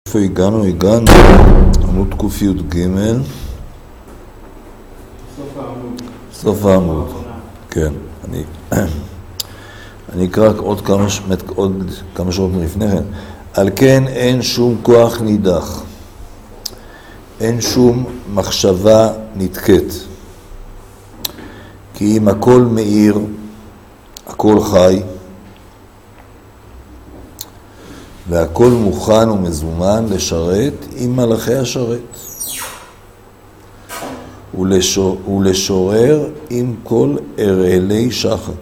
איפה הגענו? עמוד ק"ג. סוף העמוד. כן, אני אקרא עוד כמה שעות לפני כן. על כן אין שום כוח נידח, אין שום מחשבה נתקית, כי אם הכל מאיר, הכל חי, והכל מוכן ומזומן לשרת עם מלאכי השרת, ולשורר עם כל ארעלי שחק,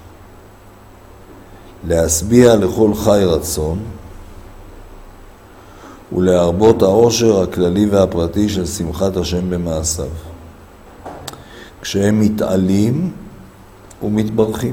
להשביע לכל חי רצון, ולהרבות העושר הכללי והפרטי של שמחת השם במעשיו, כשהם מתעלים ומתברכים,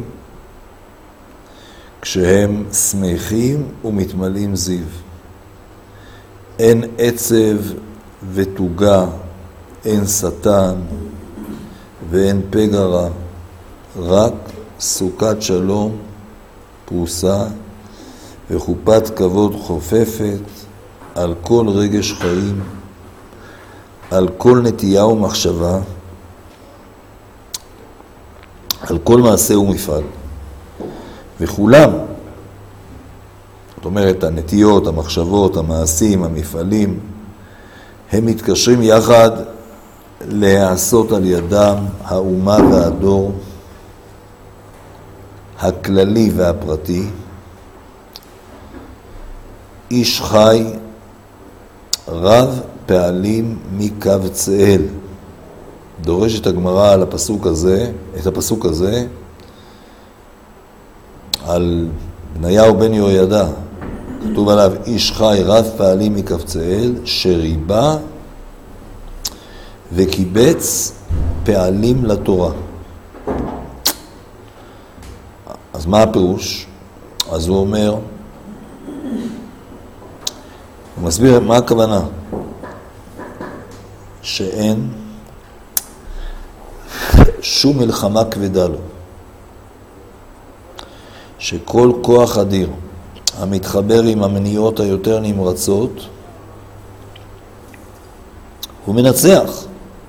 כשהם שמחים ומתמלאים זיו. אין עצב ותוגה, אין שטן ואין פגע רע, רק סוכת שלום פרוסה וחופת כבוד חופפת על כל רגש חיים, על כל נטייה ומחשבה, על כל מעשה ומפעל. וכולם, זאת אומרת, הנטיות, המחשבות, המעשים, המפעלים, הם מתקשרים יחד להעשות על ידם האומה והדור, הכללי והפרטי, איש חי רב פעלים מקבצאל. דורש את הגמרא על הפסוק הזה, על בניהו בן יהוידע. כתוב עליו איש חי רב פעלים מקבצאל, שריבה וקיבץ פעלים לתורה. אז מה הפירוש? אז הוא אומר, הוא מסביר מה הכוונה. שאין שום מלחמה כבדה לו. שכל כוח אדיר המתחבר עם המניעות היותר נמרצות, הוא מנצח.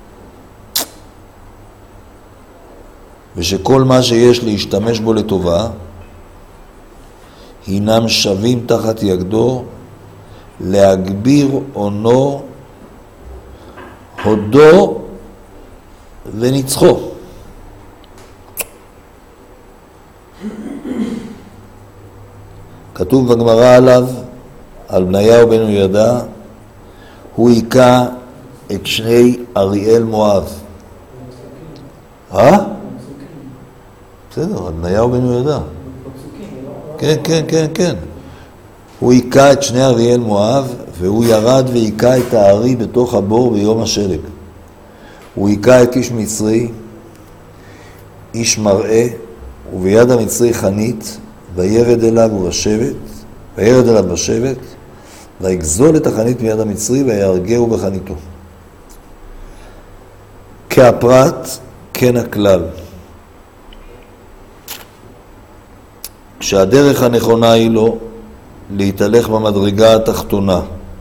ושכל מה שיש להשתמש בו לטובה, הינם שווים תחת יגדו להגביר עונו, הודו ונצחו. כתוב בגמרא עליו, על בניהו בן יהוידע, הוא היכה את שני אריאל מואב. בסדר, על בניהו בן יהוידע. כן. הוא היכה את שני אריאל מואב, והוא ירד והיכה את הארי בתוך הבור ביום השלג. הוא היכה את איש מצרי, איש מראה, וביד המצרי חנית, וירד אליו בשבט, ויגזול את החנית מיד המצרי, ויהרגהו בחניתו. כהפרט, כן הכלל. כשהדרך הנכונה היא לו, להתהלך במדרגה התחתונה.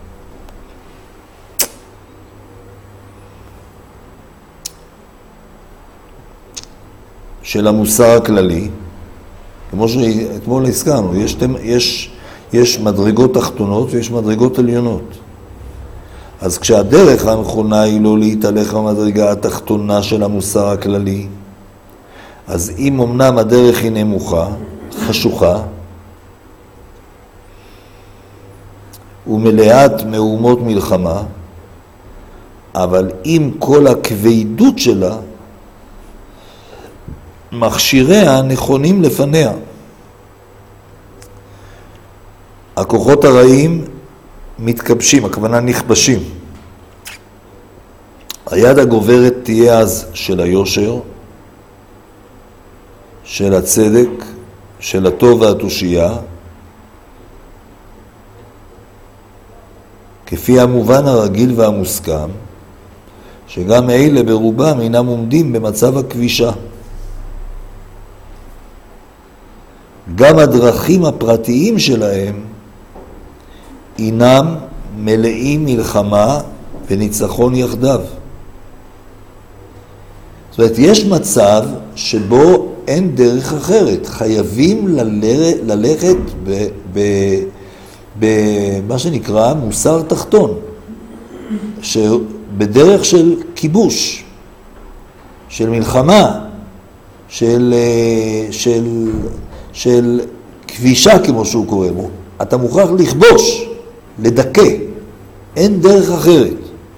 של המוסר הכללי, כמו שאתמול הזכרנו, יש מדרגות תחתונות ויש מדרגות עליונות. אז כשהדרך הנכונה היא לא להתהלך במדרגה התחתונה של המוסר הכללי, אז אם אמנם הדרך היא נמוכה, חשוכה, ומלאת מהומות מלחמה, אבל עם כל הכבדות שלה, מכשיריה נכונים לפניה. הכוחות הרעים מתקבשים, הכוונה נכבשים. היד הגוברת תהיה אז של היושר, של הצדק, של הטוב והתושייה, כפי המובן הרגיל והמוסכם, שגם אלה ברובם אינם עומדים במצב הכבישה. גם הדרכים הפרטיים שלהם אינם מלאים מלחמה וניצחון יחדיו. זאת אומרת, יש מצב שבו אין דרך אחרת. חייבים ללכת במה שנקרא מוסר תחתון, בדרך של כיבוש, של מלחמה, של כבישה כמו שהוא קורא בו. אתה מוכרח לכבוש, לדכא. אין דרך אחרת.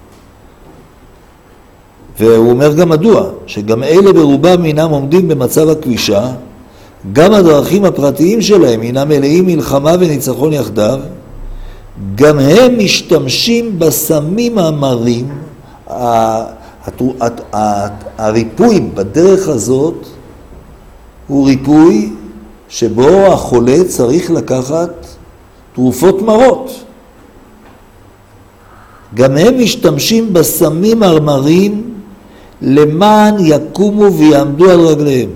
והוא אומר גם מדוע, שגם אלה ברובם אינם עומדים במצב הכבישה, גם הדרכים הפרטיים שלהם אינם מלאים מלחמה וניצחון יחדיו, גם הם משתמשים בסמים המרים. הריפוי בדרך הזאת הוא ריפוי שבו החולה צריך לקחת תרופות מרות. גם הם משתמשים בסמים המרים למען יקומו ויעמדו על רגליהם.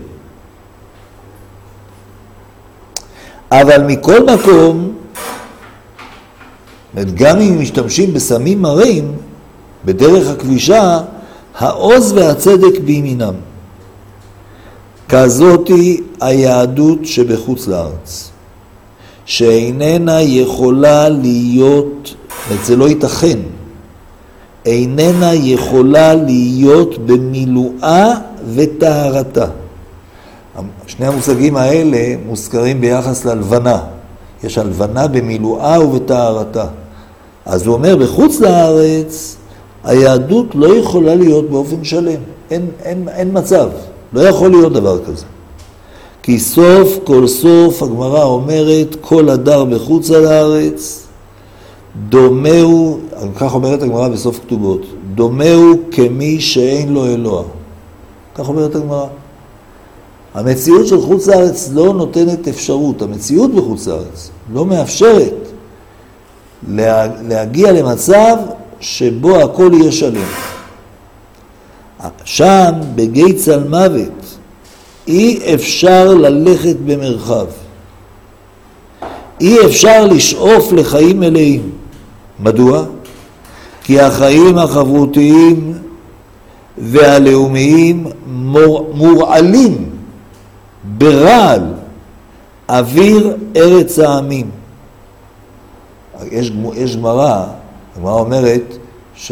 אבל מכל מקום, גם אם משתמשים בסמים מרים, בדרך הכבישה, העוז והצדק בימינם. כזאתי היהדות שבחוץ לארץ, שאיננה יכולה להיות, זה לא ייתכן, איננה יכולה להיות במילואה וטהרתה. שני המושגים האלה מוזכרים ביחס להלבנה. יש הלבנה במילואה ובטהרתה. אז הוא אומר, בחוץ לארץ, היהדות לא יכולה להיות באופן שלם. אין מצב. לא יכול להיות דבר כזה. כי סוף כל סוף, הגמרא אומרת, כל הדר בחוץ לארץ, דומהו, כך אומרת הגמרא בסוף כתובות, דומהו כמי שאין לו אלוה. כך אומרת הגמרא. המציאות של חוץ לארץ לא נותנת אפשרות, המציאות בחוץ לארץ לא מאפשרת להגיע למצב שבו הכל יהיה שלם. שם בגיא צל מוות אי אפשר ללכת במרחב. אי אפשר לשאוף לחיים מלאים. מדוע? כי החיים החברותיים והלאומיים מורעלים ברעל אוויר ארץ העמים. יש גמרא, הגמרא אומרת שיש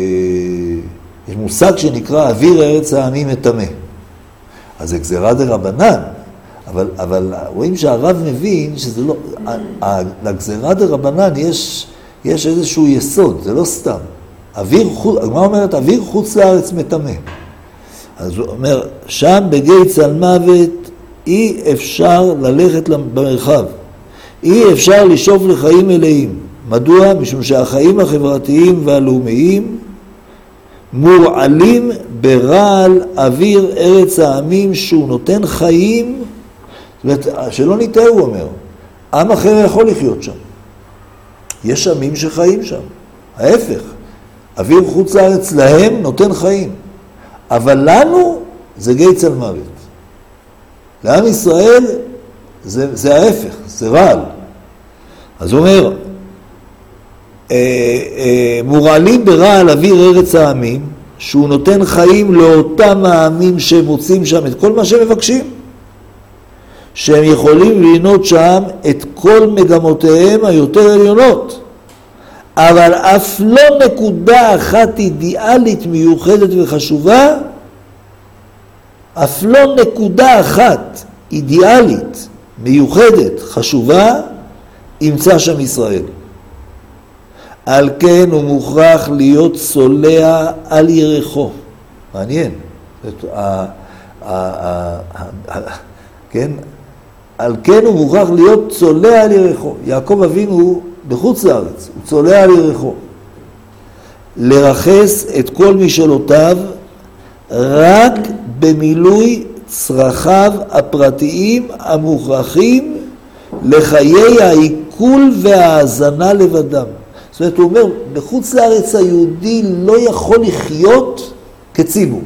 מושג שנקרא אוויר ארץ העמים מטמא. אז זה גזירה דרבנן, אבל רואים שהרב מבין שזה לא, לגזירה דרבנן יש איזשהו יסוד, זה לא סתם. הגמרא אומרת אוויר חוץ לארץ מטמא. אז הוא אומר, שם בגיא צל מוות אי אפשר ללכת במרחב. אי אפשר לשאוף לחיים מלאים. מדוע? משום שהחיים החברתיים והלאומיים מורעלים ברעל אוויר ארץ העמים שהוא נותן חיים, זאת אומרת, שלא ניתן, הוא אומר, עם אחר יכול לחיות שם. יש עמים שחיים שם. ההפך, אוויר חוץ לארץ להם נותן חיים. אבל לנו זה גיא צל מוות. לעם ישראל זה ההפך, זה רעל. אז הוא אומר, מורעלים ברעל אוויר ארץ העמים, שהוא נותן חיים לאותם העמים שמוצאים שם את כל מה שהם מבקשים, שהם יכולים ליהנות שם את כל מגמותיהם היותר עליונות. אבל אף לא נקודה אחת אידיאלית מיוחדת וחשובה, אף לא נקודה אחת אידיאלית מיוחדת חשובה, ימצא שם ישראל. על כן הוא מוכרח להיות צולע על ירחו. מעניין. כן? על כן הוא מוכרח להיות צולע על ירחו. יעקב אבינו בחוץ לארץ, הוא צולע על ירחו. לרחס את כל משאלותיו רק במילוי צרכיו הפרטיים המוכרחים לחיי העיכול וההאזנה לבדם. זאת אומרת, הוא אומר, בחוץ לארץ היהודי לא יכול לחיות כציבור.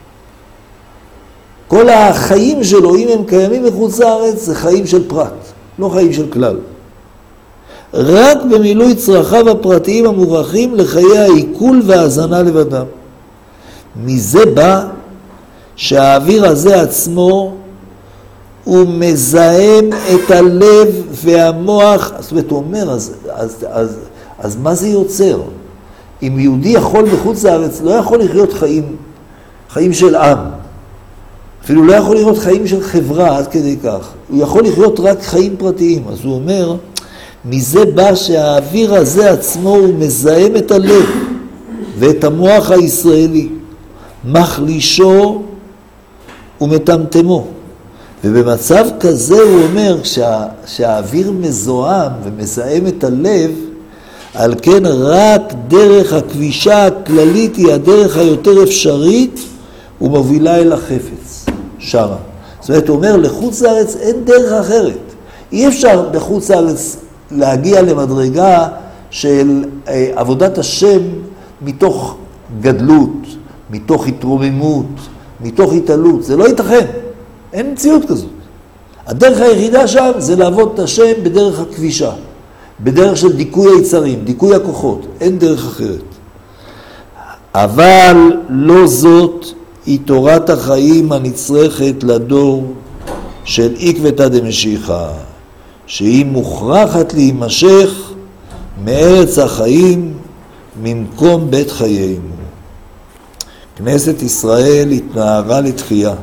כל החיים שלו, אם הם קיימים בחוץ לארץ, זה חיים של פרט, לא חיים של כלל. רק במילוי צרכיו הפרטיים המוכרחים לחיי העיכול וההזנה לבדם. מזה בא שהאוויר הזה עצמו הוא מזהם את הלב והמוח. זאת אומרת, הוא אומר, אז מה זה יוצר? אם יהודי יכול בחוץ לארץ, לא יכול לחיות חיים של עם. אפילו לא יכול לראות חיים של חברה עד כדי כך. הוא יכול לחיות רק חיים פרטיים. אז הוא אומר, מזה בא שהאוויר הזה עצמו הוא מזהם את הלב ואת המוח הישראלי, מחלישו ומטמטמו. ובמצב כזה הוא אומר שהאוויר מזוהם ומזהם את הלב, על כן רק דרך הכבישה הכללית היא הדרך היותר אפשרית ומובילה אל החפץ, שרה. זאת אומרת, הוא אומר, לחוץ לארץ אין דרך אחרת. אי אפשר בחוץ לארץ להגיע למדרגה של עבודת השם מתוך גדלות, מתוך התרוממות, מתוך התעלות. זה לא ייתכן. אין מציאות כזאת. הדרך היחידה שם זה לעבוד את השם בדרך הכבישה, בדרך של דיכוי היצרים, דיכוי הכוחות. אין דרך אחרת. אבל לא זאת היא תורת החיים הנצרכת לדור של עקבתא דמשיחא, שהיא מוכרחת להימשך מארץ החיים, ממקום בית חיינו. כנסת ישראל התנערה לתחייה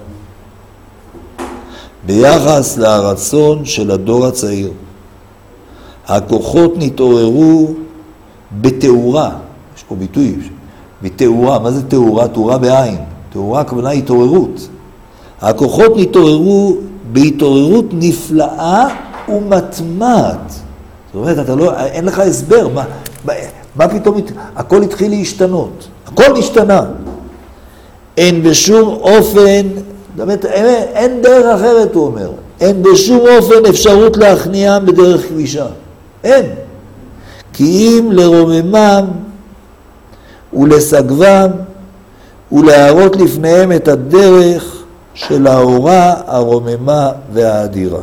ביחס לרצון של הדור הצעיר. הכוחות נתעוררו בתאורה. יש פה ביטוי, בתאורה. מה זה תאורה? תאורה בעין. תאורה הכוונה התעוררות. הכוחות נתעוררו בהתעוררות נפלאה ומתמעת. זאת אומרת, אין לך הסבר. מה פתאום? הכל התחיל להשתנות. הכל נשתנה. אין בשום אופן, באמת, אין דרך אחרת, הוא אומר. אין בשום אופן אפשרות להכניעם בדרך כבישה. אין. כי אם לרוממם ולסגבם ולהראות לפניהם את הדרך של האורה הרוממה והאדירה.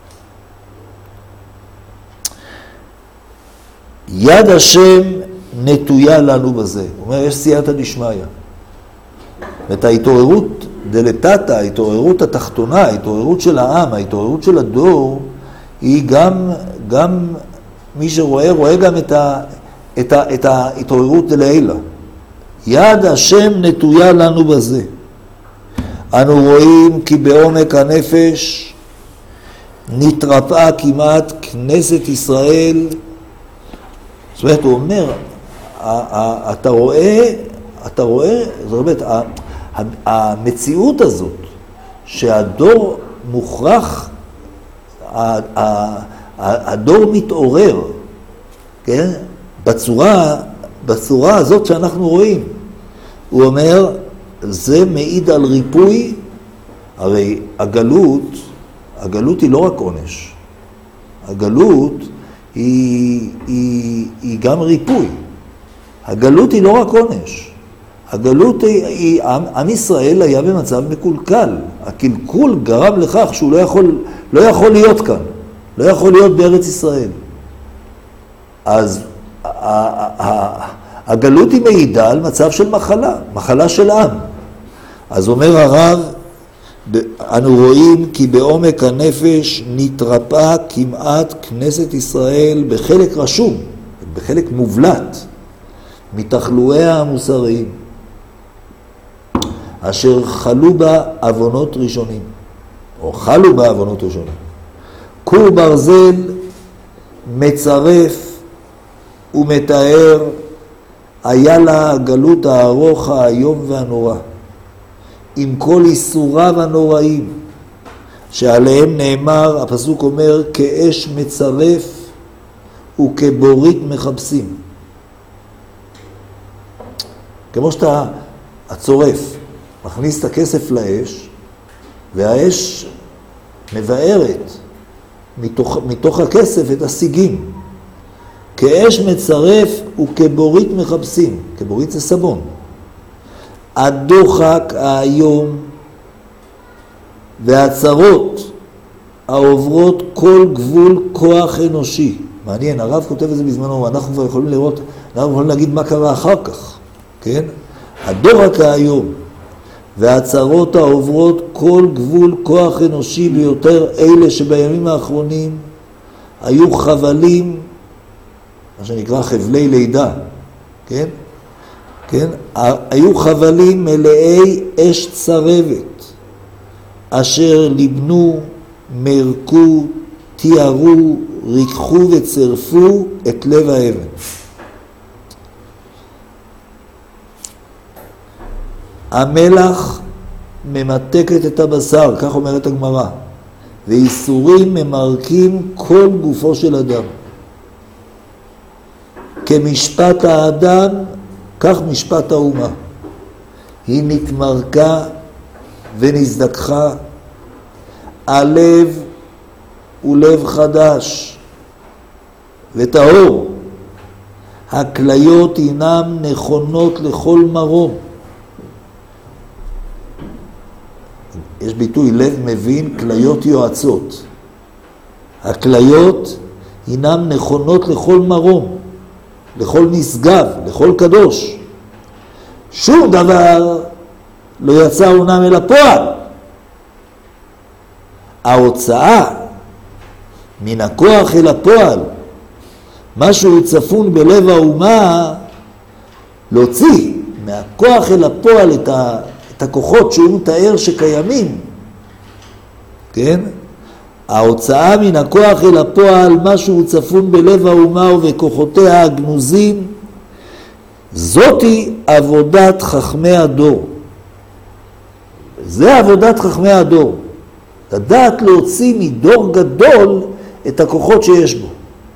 יד השם נטויה לנו בזה. הוא אומר, יש סייעתא דשמיא. ואת ההתעוררות דלתתא, ההתעוררות התחתונה, ההתעוררות של העם, ההתעוררות של הדור, היא גם מי שרואה, רואה גם את ההתעוררות דלעילה. יד השם נטויה לנו בזה. אנו רואים כי בעומק הנפש נתרפאה כמעט כנסת ישראל. זאת אומרת, הוא אומר, אתה רואה, זאת אומרת, המציאות הזאת, שהדור מוכרח, הדור מתעורר, כן? בצורה הזאת שאנחנו רואים. הוא אומר, זה מעיד על ריפוי. הרי הגלות היא לא רק עונש. הגלות היא גם ריפוי. הגלות היא לא רק עונש. הגלות היא, עם ישראל היה במצב מקולקל. הקלקול גרם לכך שהוא לא יכול להיות כאן. לא יכול להיות בארץ ישראל. אז הגלות היא מעידה על מצב של מחלה של עם. אז אומר הרב, אנו רואים כי בעומק הנפש נתרפאה כמעט כנסת ישראל בחלק רשום, בחלק מובלט, מתחלואיה המוסריים, אשר חלו בה אבונות ראשונים, או חלו בה אבונות ראשונים. קור ברזל מצרף ומתאר היה לה הגלות הארוך האיום והנורא, עם כל איסוריו הנוראים, שעליהם נאמר, הפסוק אומר, כאש מצרף וכבורית מחפשים. כמו שאתה הצורף, מכניס את הכסף לאש, והאש מבארת מתוך הכסף את השיגים. כאש מצרף וכבורית מחפשים. כבורית זה סבון. הדוחק האיום והצרות העוברות כל גבול כוח אנושי מעניין, הרב כותב את זה בזמנו, ואנחנו כבר יכולים לראות, אנחנו יכולים להגיד מה קרה אחר כך, כן? הדור הכהיום, והצרות העוברות כל גבול כוח אנושי ביותר, אלה שבימים האחרונים היו חבלים, מה שנקרא חבלי לידה, כן? כן? היו חבלים מלאי אש צרבת, אשר ליבנו, מרקו, תיארו, ריקחו וצרפו את לב האבן. המלח ממתקת את הבשר, כך אומרת הגמרא, ואיסורים ממרקים כל גופו של אדם. כמשפט האדם, כך משפט האומה. היא נתמרקה ונזדכחה, הלב הוא לב חדש וטהור. הכליות אינם נכונות לכל מרום. יש ביטוי לב מבין, כליות יועצות. הכליות אינם נכונות לכל מרום, לכל נשגב, לכל קדוש. שום דבר לא יצא אומנם אל הפועל. ההוצאה מן הכוח אל הפועל, משהו צפון בלב האומה, להוציא מהכוח אל הפועל את הכוחות שהוא מתאר שקיימים, כן? ההוצאה מן הכוח אל הפועל, משהו צפון בלב האומה ובכוחותיה הגנוזים, זאתי עבודת חכמי הדור. זה עבודת חכמי הדור. לדעת להוציא מדור גדול את הכוחות שיש בו.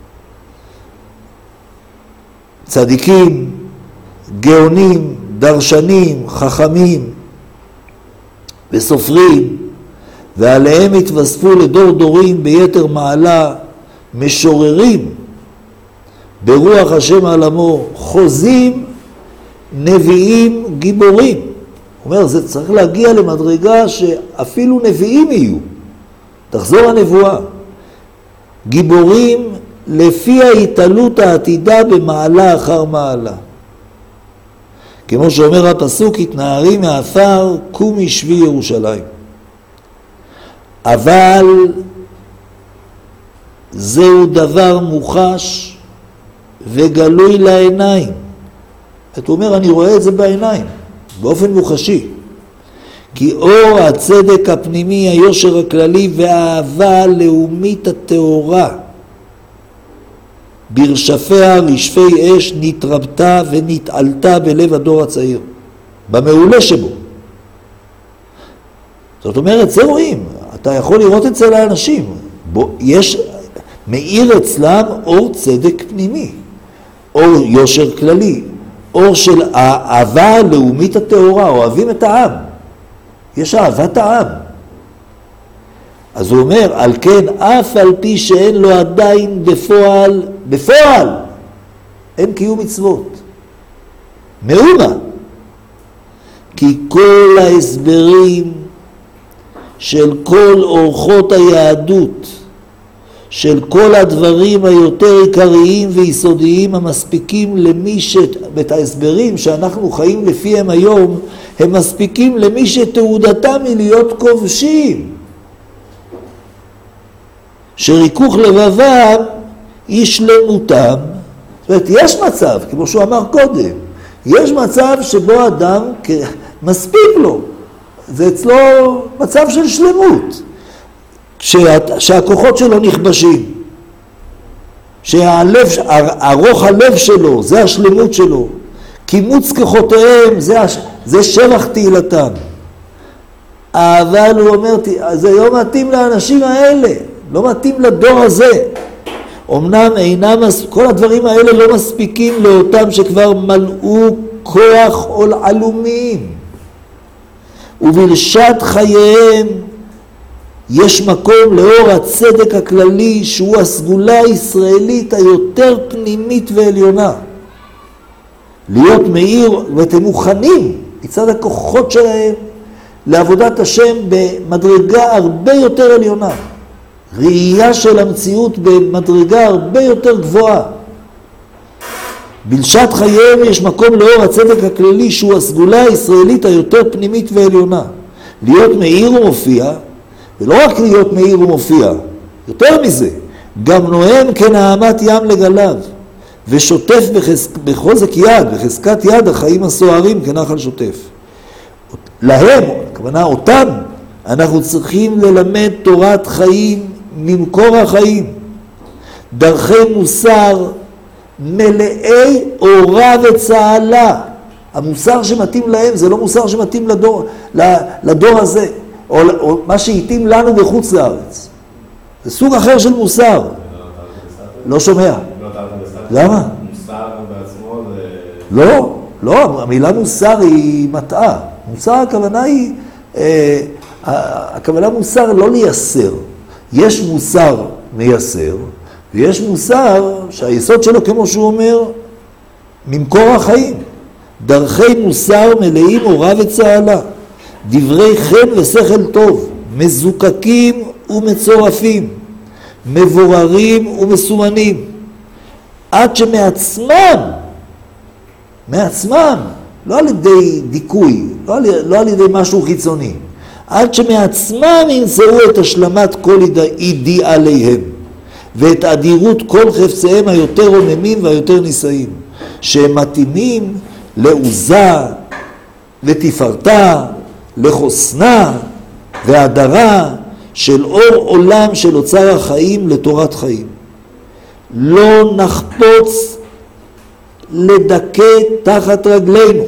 צדיקים, גאונים, דרשנים, חכמים וסופרים, ועליהם התווספו לדור דורים ביתר מעלה משוררים ברוח השם עלמו, חוזים, נביאים, גיבורים. הוא אומר, זה צריך להגיע למדרגה שאפילו נביאים יהיו. תחזור הנבואה. גיבורים לפי ההתעלות העתידה במעלה אחר מעלה. כמו שאומר הפסוק, התנערי מעפר, קומי שבי ירושלים. אבל זהו דבר מוחש וגלוי לעיניים. אתה אומר, אני רואה את זה בעיניים, באופן מוחשי. כי אור הצדק הפנימי, היושר הכללי והאהבה הלאומית הטהורה, ברשפיה רשפי אש נתרבתה ונתעלתה בלב הדור הצעיר, במעולה שבו. זאת אומרת, זה רואים, אתה יכול לראות אצל האנשים, יש מאיר אצלם אור צדק פנימי, אור יושר כללי, אור של האהבה הלאומית הטהורה, אוהבים את העם, יש אהבת העם. אז הוא אומר, על כן אף על פי שאין לו עדיין בפועל, אין קיום מצוות. מאומה. כי כל ההסברים של כל אורחות היהדות, של כל הדברים היותר עיקריים ויסודיים המספיקים למי את ההסברים שאנחנו חיים לפיהם היום, הם מספיקים למי שתעודתם היא להיות כובשים. שריכוך לבבם היא שלמותם. זאת אומרת, יש מצב, כמו שהוא אמר קודם, יש מצב שבו אדם מספיק לו. זה אצלו מצב של שלמות. שהכוחות שלו נכבשים. ארוך הלב שלו, זה השלמות שלו. קימוץ כוחותיהם, זה שבח תהילתם. אבל הוא אומר, זה לא מתאים לאנשים האלה. לא מתאים לדור הזה. אמנם כל הדברים האלה לא מספיקים לאותם שכבר מלאו כוח עול עלומים. ובלשת חייהם יש מקום לאור הצדק הכללי שהוא הסגולה הישראלית היותר פנימית ועליונה. להיות מאיר ואתם מוכנים מצד הכוחות שלהם לעבודת השם במדרגה הרבה יותר עליונה. ראייה של המציאות במדרגה הרבה יותר גבוהה. בלשת חייהם יש מקום לאור הצדק הכללי שהוא הסגולה הישראלית היותר פנימית ועליונה. להיות מאיר ומופיע, ולא רק להיות מאיר ומופיע, יותר מזה, גם נואם כנעמת ים לגליו, ושוטף בחוזק יד, בחזקת יד החיים הסוערים כנחל שוטף. להם, הכוונה אותם, אנחנו צריכים ללמד תורת חיים ממקור החיים. דרכי מוסר מלאי אורה וצהלה. המוסר שמתאים להם זה לא מוסר שמתאים לדור הזה, או מה שהתאים לנו בחוץ לארץ. זה סוג אחר של מוסר. לא שומע. למה? מוסר בעצמו זה... לא, המילה מוסר היא מטעה. מוסר הכוונה מוסר לא לייסר. יש מוסר מייסר, ויש מוסר שהיסוד שלו, כמו שהוא אומר, ממקור החיים. דרכי מוסר מלאים אורה וצהלה, דברי חן ושכל טוב, מזוקקים ומצורפים, מבוררים ומסומנים, עד מעצמם, לא על ידי דיכוי, לא על ידי משהו חיצוני, עד שמעצמם ימצאו את השלמת כל אידיאליהם, ואת אדירות כל חפציהם היותר רוממים והיותר נישאים, שהם מתאימים לעוזה ותפארתה, לחוסנה והדרה של אור עולם של אוצר החיים לתורת חיים. לא נחפוץ לדכא תחת רגלינו.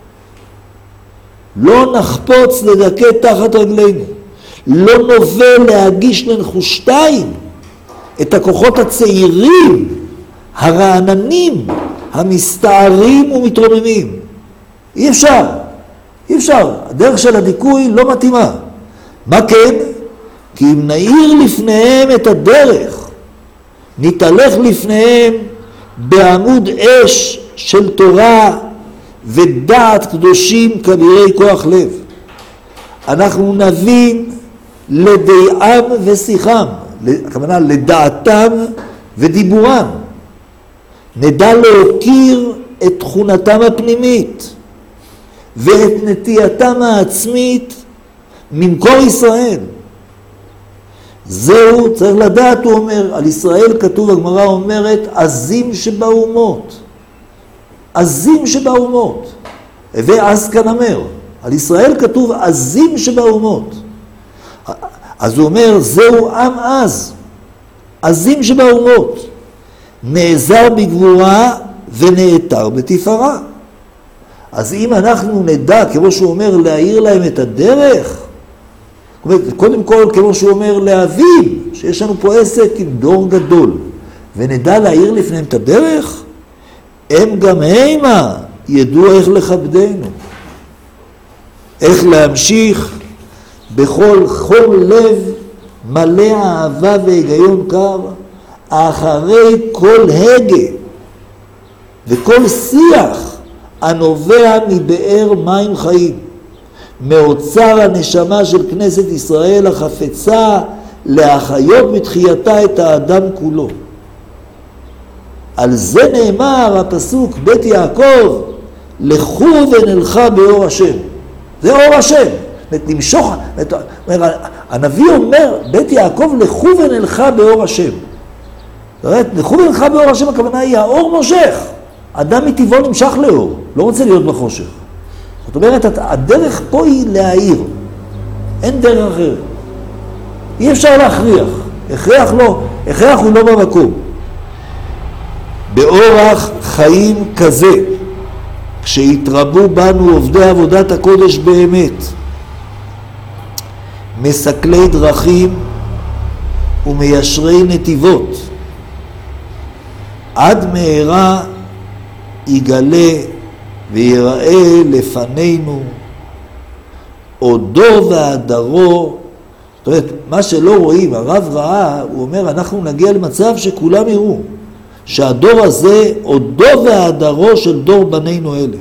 לא נחפוץ לדכא תחת רגלינו. לא נובל להגיש לנחושתיים את הכוחות הצעירים, הרעננים, המסתערים ומתרוממים. אי אפשר. הדרך של הדיכוי לא מתאימה. מה כן? כי אם נאיר לפניהם את הדרך, נתהלך לפניהם בעמוד אש של תורה ודעת קדושים כבירי כוח לב. אנחנו נבין לדעם ושיחם, הכוונה לדעתם ודיבורם. נדע להוקיר את תכונתם הפנימית ואת נטייתם העצמית ממקור ישראל. זהו, צריך לדעת, הוא אומר, על ישראל כתוב, הגמרא אומרת, עזים שבאומות. עזים שבאומות. ואז כאן אומר, על ישראל כתוב עזים שבאומות. אז הוא אומר, זהו עם עז, עזים שבאומות. נעזר בגבורה ונעתר בתפארה. אז אם אנחנו נדע, כמו שהוא אומר, להאיר להם את הדרך, קודם כל, כמו שהוא אומר, להבין שיש לנו פה עסק עם דור גדול, ונדע להאיר לפניהם את הדרך, הם גם המה ידעו איך לכבדנו, איך להמשיך בכל חום לב מלא אהבה והיגיון קר, אחרי כל הגה וכל שיח הנובע מבאר מים חיים, מאוצר הנשמה של כנסת ישראל החפצה להחיות בתחייתה את האדם כולו. על זה נאמר הפסוק בית יעקב, לכו ונלכה באור השם. זה אור השם. למשוך, הנביא אומר בית יעקב לכו ונלכה באור השם. לכו ונלכה באור השם, הכוונה היא האור מושך. אדם מטבעו נמשך לאור, לא רוצה להיות בחושך. זאת אומרת, הדרך פה היא להאיר. אין דרך אחרת. אי אפשר להכריח. הכרח הוא לא במקום. באורח חיים כזה, כשהתרבו בנו עובדי עבודת הקודש באמת, מסכלי דרכים ומיישרי נתיבות, עד מהרה יגלה ויראה לפנינו עודו והדרו. זאת אומרת, מה שלא רואים, הרב ראה, הוא אומר, אנחנו נגיע למצב שכולם יראו, שהדור הזה עודו והדרו של דור בנינו אלה.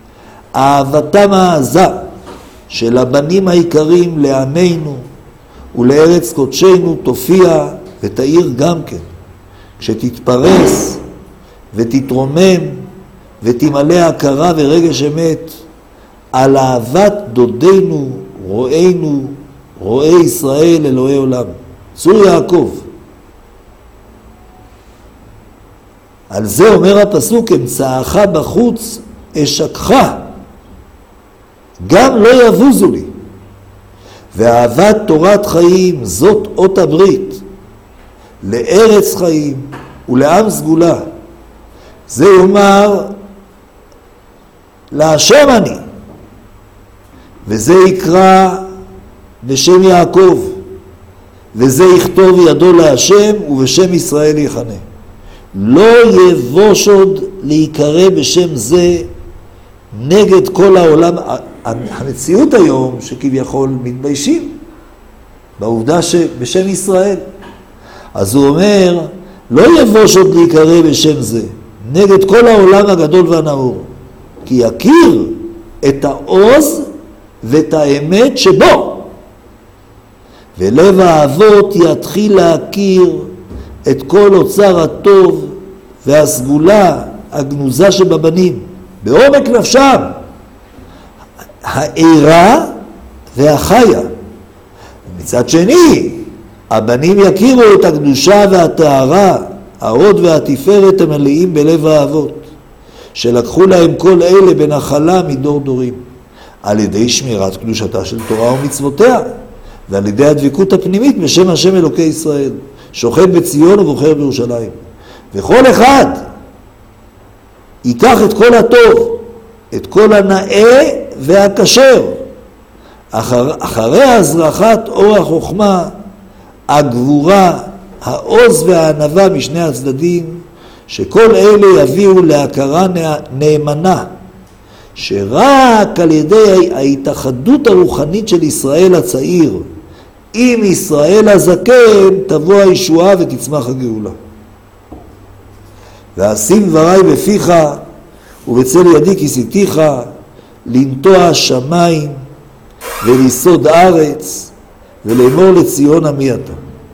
אהבתם העזה של הבנים העיקרים לעמנו ולארץ קודשנו תופיע ותאיר גם כן, כשתתפרס ותתרומם ותמלא הכרה ורגש אמת על אהבת דודנו, רואינו, רואי ישראל, אלוהי עולם. צור יעקב. על זה אומר הפסוק, אמצעך בחוץ אשקך, גם לא יבוזו לי. ואהבת תורת חיים זאת אות הברית, לארץ חיים ולעם סגולה. זה יאמר להשם אני, וזה יקרא בשם יעקב, וזה יכתוב ידו להשם ובשם ישראל יכנה. לא יבוש עוד להיקרא בשם זה נגד כל העולם. המציאות היום שכביכול מתביישים בעובדה שבשם ישראל. אז הוא אומר, לא יבוש עוד להיקרא בשם זה נגד כל העולם הגדול והנאור, כי יכיר את העוז ואת האמת שבו, ולב האבות יתחיל להכיר את כל אוצר הטוב והסגולה הגנוזה שבבנים, בעומק נפשם, העירה והחיה. מצד שני, הבנים יכירו את הקדושה והטהרה, ההוד והתפארת המלאים בלב האבות, שלקחו להם כל אלה בנחלה מדור דורים, על ידי שמירת קדושתה של תורה ומצוותיה, ועל ידי הדבקות הפנימית בשם השם אלוקי ישראל, שוכן בציון ובוחר בירושלים. וכל אחד ייקח את כל הטוב, את כל הנאה והכשר, אחרי הזרחת אור החוכמה, הגבורה, העוז והענווה משני הצדדים, שכל אלה יביאו להכרה נאמנה, שרק על ידי ההתאחדות הרוחנית של ישראל הצעיר עם ישראל הזקן תבוא הישועה ותצמח הגאולה. ואשים דברי בפיך ובצל ידי כיסיתיך, לנטוע שמיים וליסוד ארץ ולאמור לציון עמי אתה.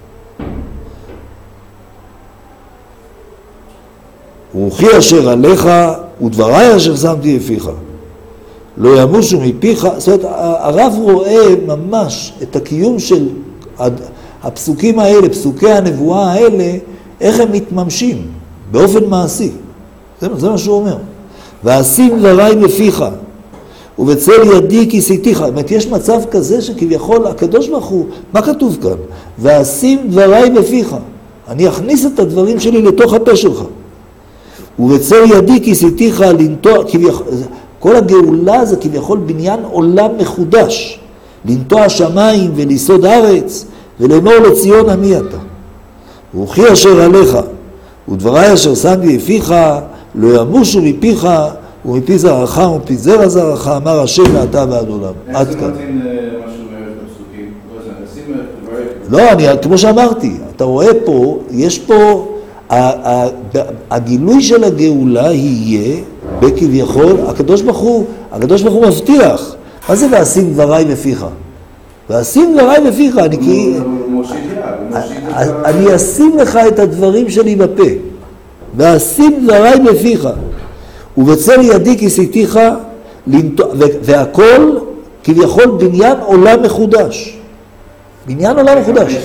רוחי אשר עליך ודברי אשר שמתי בפיך, לא ימושו מפיך. זאת אומרת, הרב רואה ממש את הקיום של הפסוקים האלה, פסוקי הנבואה האלה, איך הם מתממשים באופן מעשי. זה מה שהוא אומר. ואשים דברי בפיך ובצל ידי כיסיתיך. זאת אומרת, יש מצב כזה שכביכול הקדוש ברוך הוא, מה כתוב כאן? ואשים דברי בפיך. אני אכניס את הדברים שלי לתוך הפה שלך. ובצל ידי כיסיתיך לנטוע, כל הגאולה זה כביכול בניין עולם מחודש, לנטוע שמיים וליסוד ארץ ולאמור לציון עמי אתה. רוחי אשר עליך ודברי אשר שמתי בפיך, לא ימושו מפיך ומפי זרעך ומפי זרע זרעך, אמר השם מעתה ועד עולם. עד כאן. לא, כמו שאמרתי, אתה רואה פה, יש פה, הגילוי של הגאולה יהיה בכביכול, הקדוש ברוך הוא מבטיח. מה זה ואשים דברי בפיך? ואשים דברי בפיך, אני אשים לך את הדברים שלי בפה. ואשים דברי בפיך. ובצל ידי כיסיתיך, והכל כביכול בניין עולם מחודש. בניין עולם מחודש.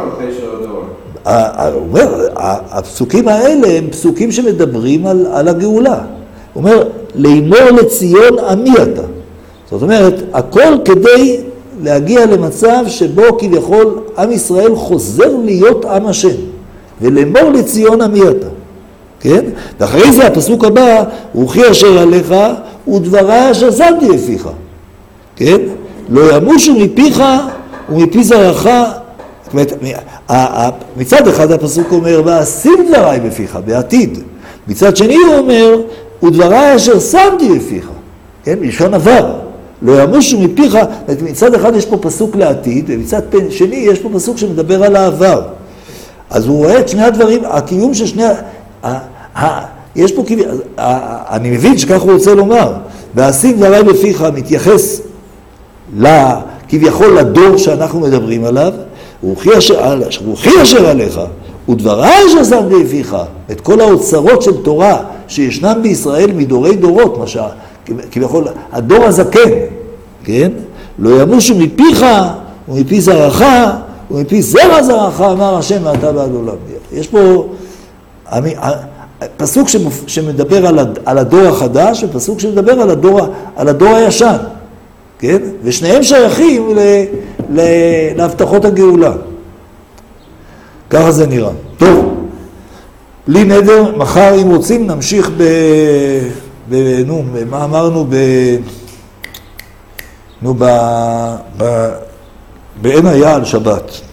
הוא אומר, הפסוקים האלה הם פסוקים שמדברים על הגאולה. הוא אומר, לאמור לציון עמי אתה. זאת אומרת, הכל כדי להגיע למצב שבו כביכול עם ישראל חוזר להיות עם השם. ולאמור לציון עמי אתה. כן? ואחרי זה הפסוק הבא, רוחי אשר עליך ודברי אשר שמתי בפיך. כן? לא ימושו מפיך ומפי זרעך. זאת אומרת, מצד אחד הפסוק אומר, ואשים דברי בפיך, בעתיד. מצד שני הוא אומר, ודברי אשר שמתי בפיך. כן? בלשון עבר. לא ימושו מפיך. מצד אחד יש פה פסוק לעתיד, ומצד שני יש פה פסוק שמדבר על העבר. אז הוא רואה את שני הדברים, הקיום של שני... יש פה, אני מבין שכך הוא רוצה לומר, ואשים דברי בפיך מתייחס כביכול לדור שאנחנו מדברים עליו, רוחי אשר עליך, ודבריי אשר שמתי בפיך, את כל האוצרות של תורה שישנם בישראל מדורי דורות, כביכול הדור הזקן, כן? לא ימושו מפיך ומפי זרעך ומפי זרע זרעך, אמר השם מעתה ועד עולם. יש פה פסוק שמדבר על הדור החדש ופסוק שמדבר על הדור הישן, כן? ושניהם שייכים להבטחות הגאולה. ככה זה נראה. טוב, בלי נדר, מחר אם רוצים נמשיך מה אמרנו בעין היה על שבת.